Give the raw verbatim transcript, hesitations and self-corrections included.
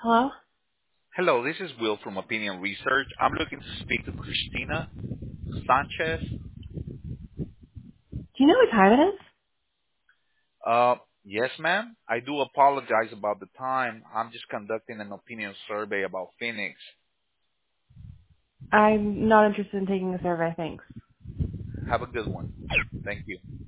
Hello? Hello, this is Will from Opinion Research. I'm looking to speak to Christina Sanchez. Do you know what time it is? Uh, yes, ma'am. I do apologize about the time. I'm just conducting an opinion survey about Phoenix. I'm not interested in taking the survey, thanks. Have a good one. Thank you.